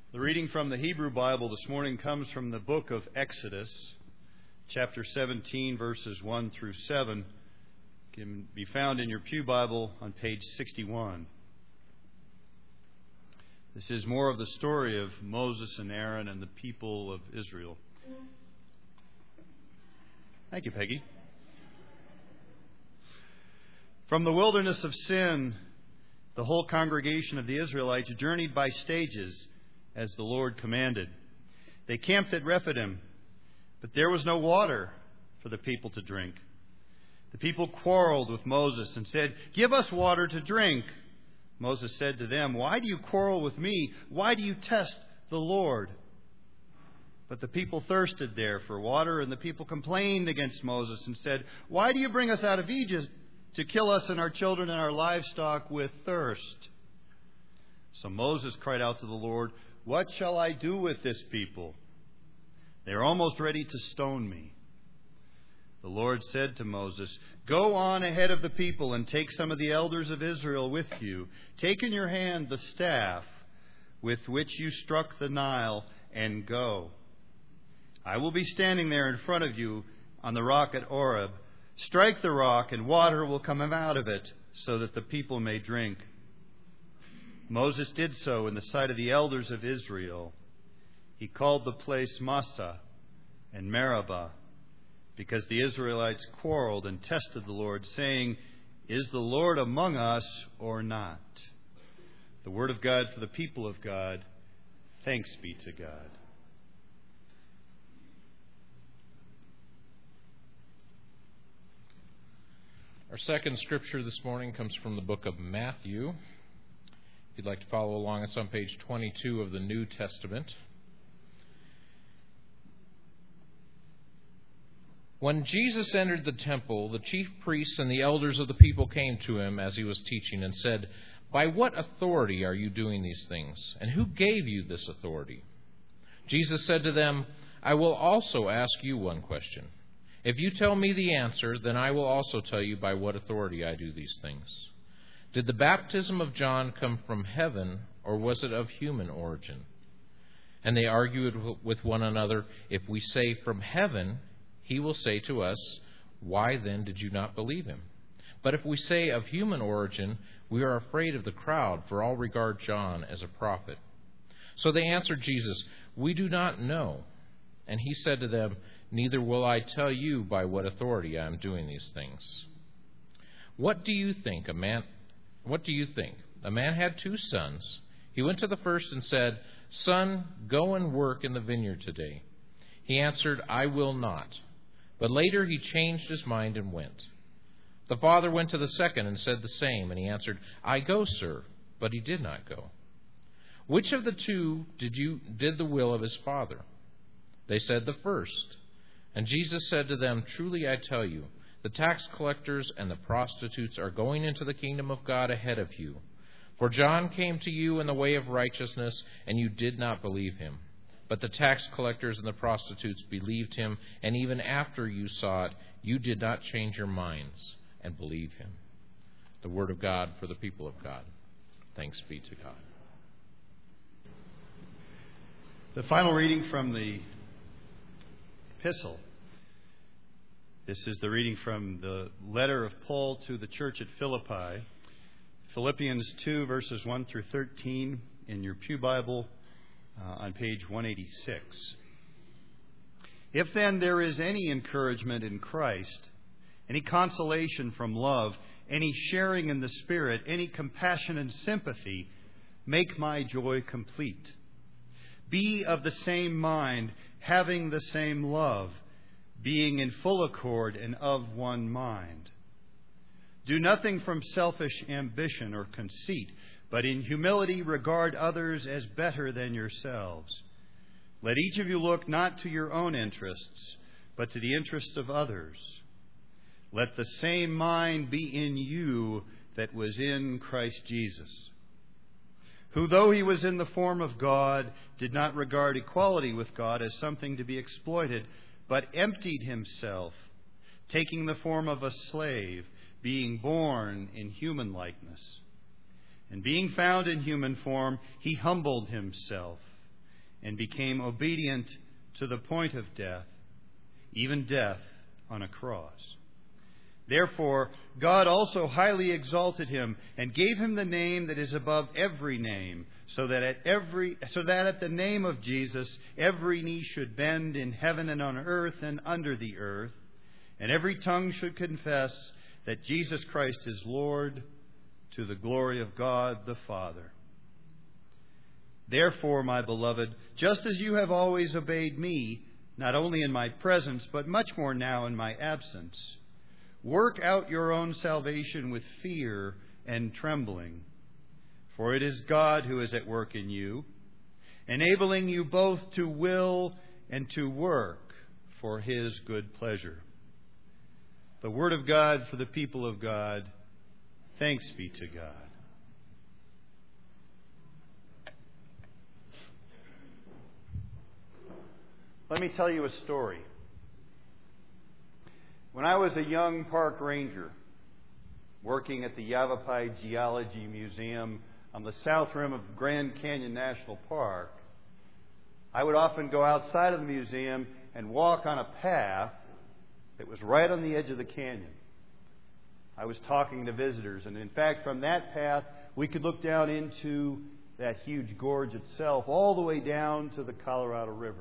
The reading from the Hebrew Bible this morning comes from the book of Exodus, chapter 17, verses 1 through 7. It can be found in your Pew Bible on page 61. This is more of the story of Moses and Aaron and the people of Israel. Thank you, Peggy. From the wilderness of Sin, the whole congregation of the Israelites journeyed by stages as the Lord commanded. They camped at Rephidim, but there was no water for the people to drink. The people quarreled with Moses and said, "Give us water to drink." Moses said to them, "Why do you quarrel with me? Why do you test the Lord?" But the people thirsted there for water, and the people complained against Moses and said, "Why do you bring us out of Egypt to kill us and our children and our livestock with thirst?" So Moses cried out to the Lord, "What shall I do with this people? They are almost ready to stone me." The Lord said to Moses, "Go on ahead of the people and take some of the elders of Israel with you. Take in your hand the staff with which you struck the Nile and go. I will be standing there in front of you on the rock at Oreb. Strike the rock and water will come out of it so that the people may drink." Moses did so in the sight of the elders of Israel. He called the place Massah and Meribah, because the Israelites quarreled and tested the Lord, saying, "Is the Lord among us or not?" The word of God for the people of God. Thanks be to God. Our second scripture this morning comes from the book of Matthew. If you'd like to follow along, it's on page 22 of the New Testament. When Jesus entered the temple, the chief priests and the elders of the people came to him as he was teaching and said, "By what authority are you doing these things? And who gave you this authority?" Jesus said to them, "I will also ask you one question. If you tell me the answer, then I will also tell you by what authority I do these things. Did the baptism of John come from heaven, or was it of human origin?" And they argued with one another, "If we say from heaven, he will say to us, 'Why then did you not believe him?' But if we say of human origin, we are afraid of the crowd, for all regard John as a prophet." So they answered Jesus, "We do not know." And he said to them, "Neither will I tell you by what authority I am doing these things. What do you think? A man had 2 sons. He went to the first and said, 'Son, go and work in the vineyard today.' He answered, 'I will not.' But later he changed his mind and went. The father went to the second and said the same, and he answered, 'I go, sir.' But he did not go. Which of the 2 did the will of his father?" They said, "The first." And Jesus said to them, "Truly I tell you, the tax collectors and the prostitutes are going into the kingdom of God ahead of you. For John came to you in the way of righteousness, and you did not believe him. But the tax collectors and the prostitutes believed him, and even after you saw it, you did not change your minds and believe him." The word of God for the people of God. Thanks be to God. The final reading from the epistle. This is the reading from the letter of Paul to the church at Philippi. Philippians 2, verses 1 through 13 in your Pew Bible on page 186. "If then there is any encouragement in Christ, any consolation from love, any sharing in the Spirit, any compassion and sympathy, make my joy complete. Be of the same mind, having the same love, being in full accord and of one mind. Do nothing from selfish ambition or conceit, but in humility regard others as better than yourselves. Let each of you look not to your own interests, but to the interests of others. Let the same mind be in you that was in Christ Jesus, who, though he was in the form of God, did not regard equality with God as something to be exploited, but emptied himself, taking the form of a slave, being born in human likeness. And being found in human form, he humbled himself and became obedient to the point of death, even death on a cross. Therefore, God also highly exalted him and gave him the name that is above every name, so that at the name of Jesus every knee should bend in heaven and on earth and under the earth, and every tongue should confess that Jesus Christ is Lord, to the glory of God the Father. Therefore, my beloved, just as you have always obeyed me, not only in my presence, but much more now in my absence, work out your own salvation with fear and trembling. For it is God who is at work in you, enabling you both to will and to work for his good pleasure. The word of God for the people of God. Thanks be to God. Let me tell you a story. When I was a young park ranger working at the Yavapai Geology Museum on the south rim of Grand Canyon National Park, I would often go outside of the museum and walk on a path that was right on the edge of the canyon. I was talking to visitors, and in fact, from that path, we could look down into that huge gorge itself, all the way down to the Colorado River.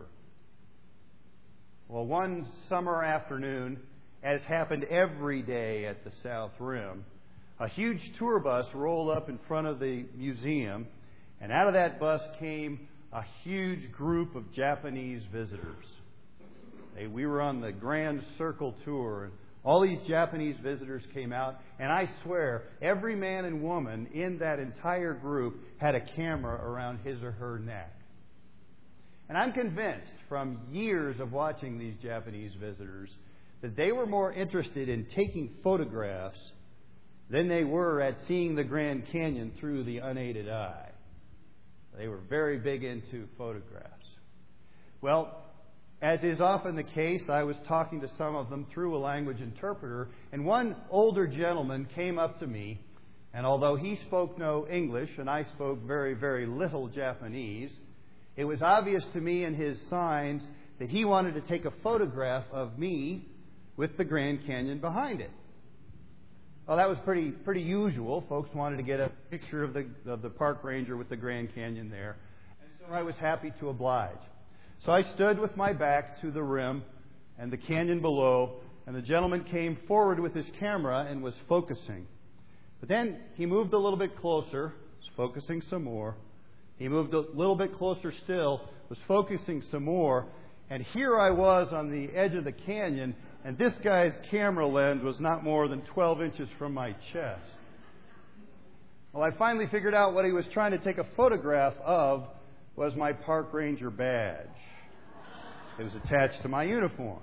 Well, one summer afternoon, as happened every day at the South Rim, a huge tour bus rolled up in front of the museum, and out of that bus came a huge group of Japanese visitors. We were on the Grand Circle Tour, and all these Japanese visitors came out, and I swear, every man and woman in that entire group had a camera around his or her neck. And I'm convinced from years of watching these Japanese visitors that they were more interested in taking photographs than they were at seeing the Grand Canyon through the unaided eye. They were very big into photographs. Well, as is often the case, I was talking to some of them through a language interpreter, and one older gentleman came up to me, and although he spoke no English and I spoke very, very little Japanese, it was obvious to me in his signs that he wanted to take a photograph of me with the Grand Canyon behind it. Well, that was pretty usual. Folks wanted to get a picture of the park ranger with the Grand Canyon there. And so I was happy to oblige. So I stood with my back to the rim and the canyon below, and the gentleman came forward with his camera and was focusing. But then he moved a little bit closer, was focusing some more. He moved a little bit closer still, was focusing some more, and here I was on the edge of the canyon, and this guy's camera lens was not more than 12 inches from my chest. Well, I finally figured out what he was trying to take a photograph of was my park ranger badge. It was attached to my uniform.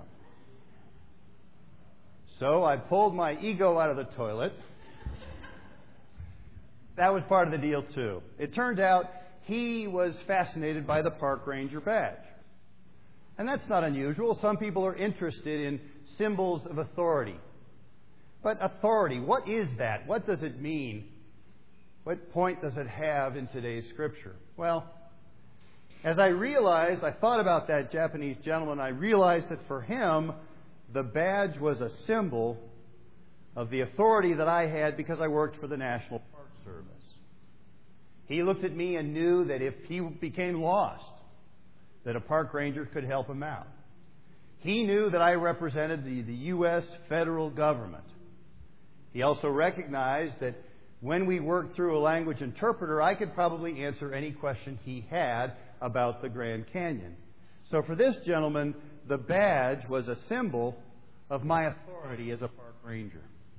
So I pulled my ego out of the toilet. That was part of the deal, too. It turned out he was fascinated by the park ranger badge. And that's not unusual. Some people are interested in symbols of authority. But authority, what is that? What does it mean? What point does it have in today's Scripture? Well, as I thought about that Japanese gentleman, I realized that for him, the badge was a symbol of the authority that I had because I worked for the National Park Service. He looked at me and knew that if he became lost, that a park ranger could help him out. He knew that I represented the U.S. federal government. He also recognized that when we worked through a language interpreter, I could probably answer any question he had about the Grand Canyon. So for this gentleman, the badge was a symbol of my authority as a park ranger.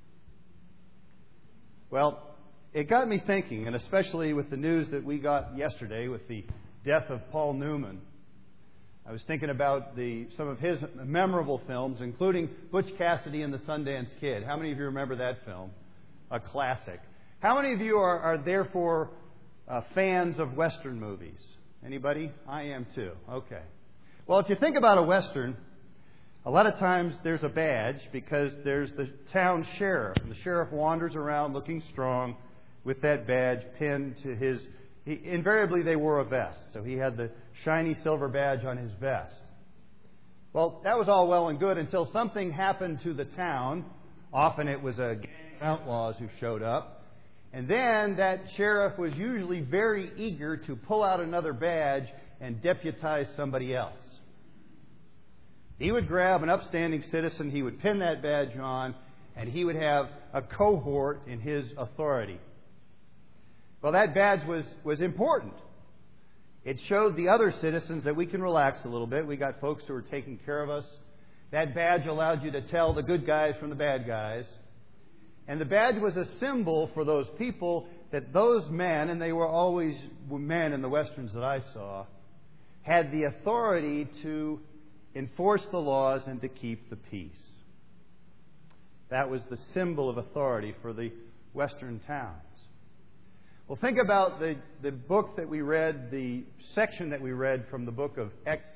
Well, it got me thinking, and especially with the news that we got yesterday with the death of Paul Newman. I was thinking about some of his memorable films, including Butch Cassidy and the Sundance Kid. How many of you remember that film? A classic. How many of you are therefore fans of Western movies? Anybody? I am too. Okay. Well, if you think about a Western, a lot of times there's a badge because there's the town sheriff. And the sheriff wanders around looking strong with that badge pinned to his invariably they wore a vest. So he had the shiny silver badge on his vest. Well, that was all well and good until something happened to the town. Often it was a gang of outlaws who showed up. And then that sheriff was usually very eager to pull out another badge and deputize somebody else. He would grab an upstanding citizen, he would pin that badge on, and he would have a cohort in his authority. Well, that badge was important. It showed the other citizens that we can relax a little bit. We got folks who are taking care of us. That badge allowed you to tell the good guys from the bad guys. And the badge was a symbol for those people that those men, and they were always men in the westerns that I saw, had the authority to enforce the laws and to keep the peace. That was the symbol of authority for the western towns. Well, think about the book that we read, the section that we read from the book of Exodus.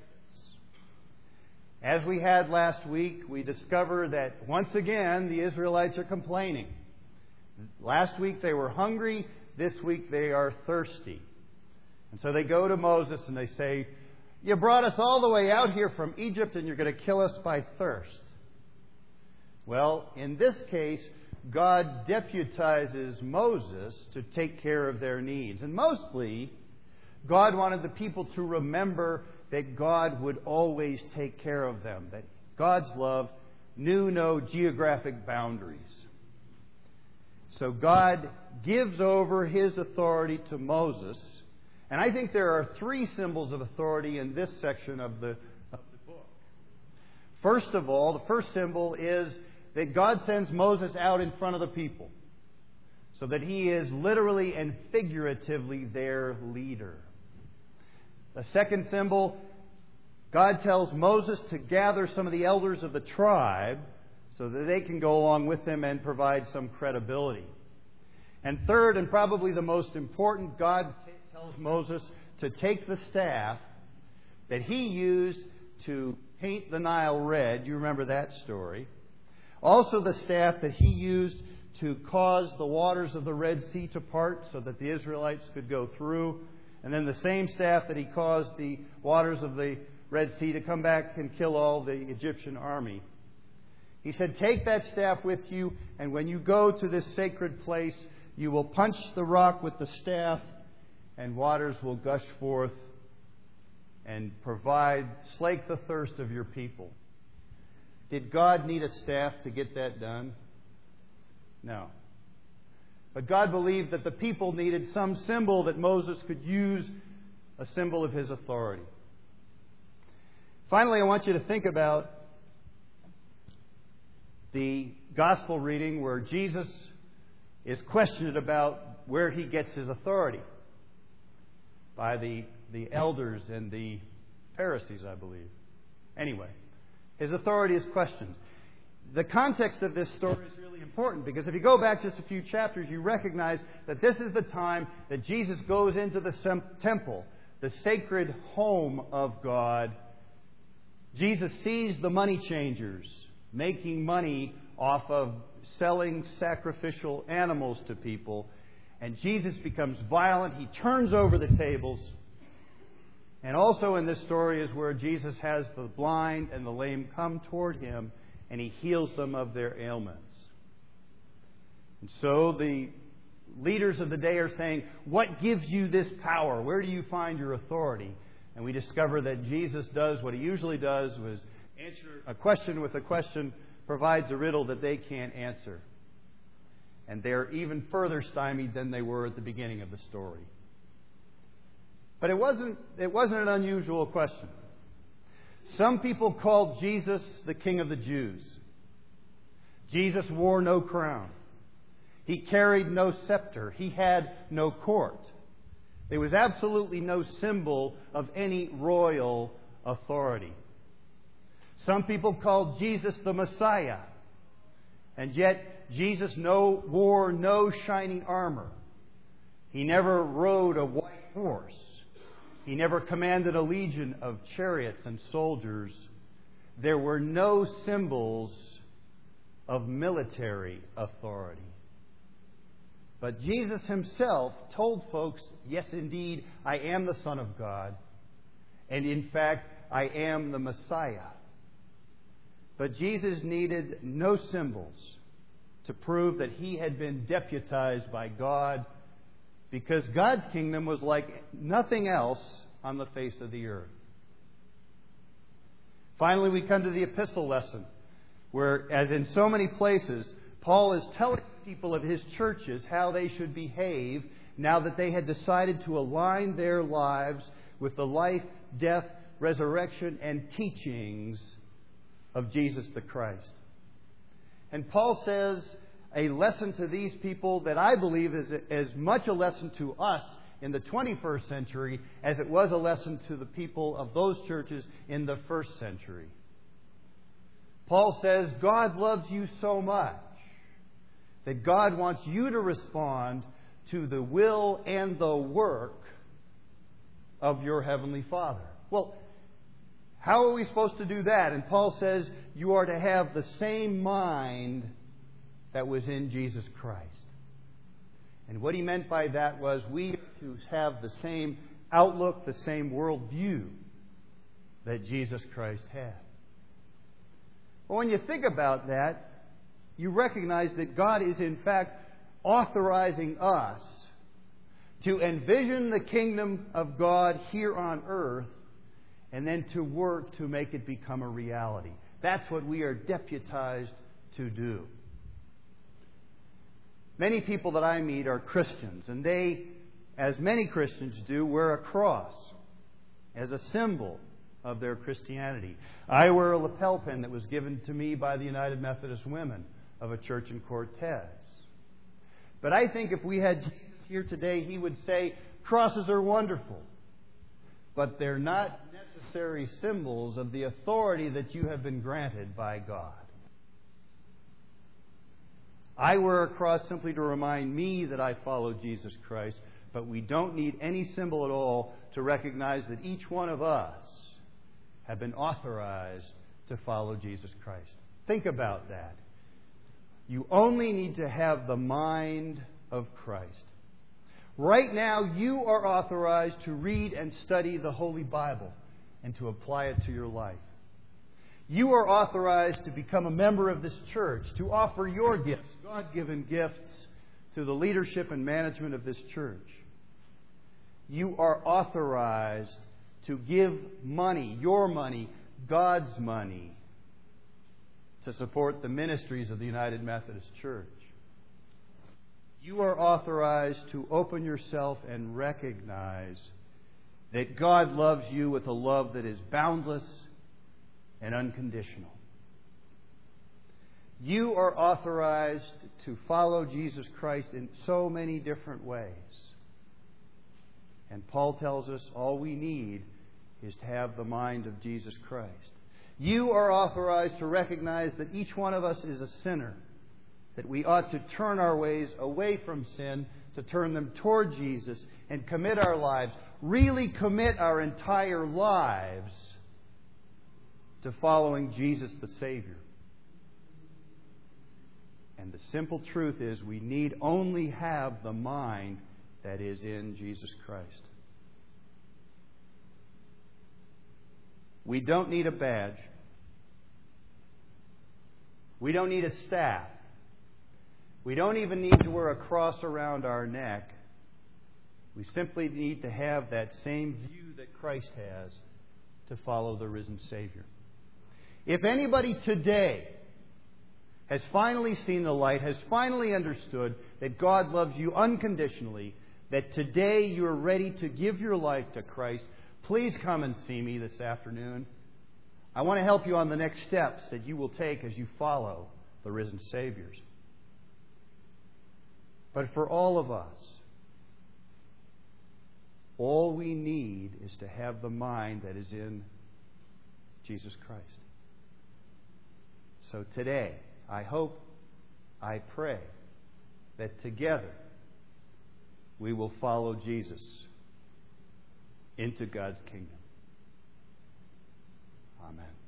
As we had last week, we discovered that once again the Israelites are complaining. Last week they were hungry, this week they are thirsty. And so they go to Moses and they say, "You brought us all the way out here from Egypt and you're going to kill us by thirst." Well, in this case, God deputizes Moses to take care of their needs. And mostly, God wanted the people to remember that God would always take care of them, that God's love knew no geographic boundaries. So God gives over His authority to Moses. And I think there are three symbols of authority in this section of the book. First of all, the first symbol is that God sends Moses out in front of the people so that he is literally and figuratively their leader. The second symbol, God tells Moses to gather some of the elders of the tribe so that they can go along with him and provide some credibility. And third, and probably the most important, God tells Moses to take the staff that he used to paint the Nile red. You remember that story. Also the staff that he used to cause the waters of the Red Sea to part so that the Israelites could go through. And then the same staff that he caused the waters of the Red Sea to come back and kill all the Egyptian army. He said, "Take that staff with you, and when you go to this sacred place, you will punch the rock with the staff, and waters will gush forth and slake the thirst of your people." Did God need a staff to get that done? No. But God believed that the people needed some symbol that Moses could use, a symbol of his authority. Finally, I want you to think about the gospel reading where Jesus is questioned about where he gets his authority by the elders and the Pharisees, I believe. Anyway, his authority is questioned. The context of this story is really important because if you go back just a few chapters, you recognize that this is the time that Jesus goes into the temple, the sacred home of God. Jesus sees the money changers making money off of selling sacrificial animals to people. And Jesus becomes violent. He turns over the tables. And also in this story is where Jesus has the blind and the lame come toward him and he heals them of their ailments. And so the leaders of the day are saying, "What gives you this power? Where do you find your authority?" And we discover that Jesus does what he usually does, was answer a question with a question, provides a riddle that they can't answer. And they're even further stymied than they were at the beginning of the story. But it wasn't an unusual question. Some people called Jesus the King of the Jews. Jesus wore no crown. He carried no scepter. He had no court. There was absolutely no symbol of any royal authority. Some people called Jesus the Messiah. And yet Jesus wore no shiny armor. He never rode a white horse. He never commanded a legion of chariots and soldiers. There were no symbols of military authority. But Jesus himself told folks, yes, indeed, I am the Son of God. And in fact, I am the Messiah. But Jesus needed no symbols to prove that he had been deputized by God, because God's kingdom was like nothing else on the face of the earth. Finally, we come to the epistle lesson, where, as in so many places, Paul is telling people of his churches how they should behave now that they had decided to align their lives with the life, death, resurrection, and teachings of Jesus the Christ. And Paul says a lesson to these people that I believe is as much a lesson to us in the 21st century as it was a lesson to the people of those churches in the first century. Paul says God loves you so much that God wants you to respond to the will and the work of your Heavenly Father. Well, how are we supposed to do that? And Paul says you are to have the same mind that was in Jesus Christ. And what he meant by that was we are to have the same outlook, the same worldview that Jesus Christ had. Well, when you think about that, you recognize that God is in fact authorizing us to envision the kingdom of God here on earth and then to work to make it become a reality. That's what we are deputized to do. Many people that I meet are Christians, and they, as many Christians do, wear a cross as a symbol of their Christianity. I wear a lapel pin that was given to me by the United Methodist Women of a church in Cortez. But I think if we had Jesus here today, he would say, crosses are wonderful, but they're not necessary symbols of the authority that you have been granted by God. I wear a cross simply to remind me that I follow Jesus Christ, but we don't need any symbol at all to recognize that each one of us have been authorized to follow Jesus Christ. Think about that. You only need to have the mind of Christ. Right now, you are authorized to read and study the Holy Bible and to apply it to your life. You are authorized to become a member of this church, to offer your gifts, God-given gifts, to the leadership and management of this church. You are authorized to give money, your money, God's money, to support the ministries of the United Methodist Church. You are authorized to open yourself and recognize that God loves you with a love that is boundless and unconditional. You are authorized to follow Jesus Christ in so many different ways. And Paul tells us all we need is to have the mind of Jesus Christ. You are authorized to recognize that each one of us is a sinner, that we ought to turn our ways away from sin, to turn them toward Jesus, and commit our lives, really commit our entire lives to following Jesus the Savior. And the simple truth is we need only have the mind that is in Jesus Christ. We don't need a badge. We don't need a staff. We don't even need to wear a cross around our neck. We simply need to have that same view that Christ has to follow the risen Savior. If anybody today has finally seen the light, has finally understood that God loves you unconditionally, that today you are ready to give your life to Christ, please come and see me this afternoon. I want to help you on the next steps that you will take as you follow the risen Savior. But for all of us, all we need is to have the mind that is in Jesus Christ. So today, I hope, I pray that together we will follow Jesus into God's kingdom. Amen.